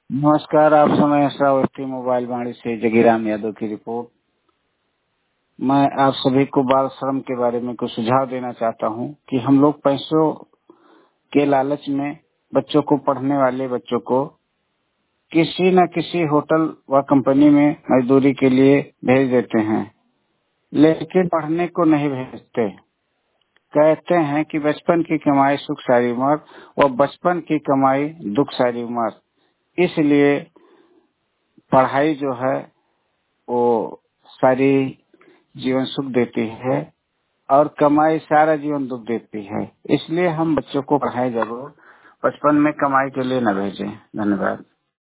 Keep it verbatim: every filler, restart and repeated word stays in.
नमस्कार, आप समय श्रावस्ती मोबाइल वाणी से जगीराम यादव की रिपोर्ट। मैं आप सभी को बाल श्रम के बारे में कुछ सुझाव देना चाहता हूं कि हम लोग पैसों के लालच में बच्चों को, पढ़ने वाले बच्चों को किसी न किसी होटल व कंपनी में मजदूरी के लिए भेज देते हैं, लेकिन पढ़ने को नहीं भेजते। कहते हैं कि बचपन की कमाई सुख सारी उम्र और बचपन की कमाई दुख सारी उम्र। इसलिए पढ़ाई जो है वो सारी जीवन सुख देती है और कमाई सारा जीवन दुख देती है। इसलिए हम बच्चों को पढ़ाएं जरूर, बचपन में कमाई के लिए न भेजें। धन्यवाद।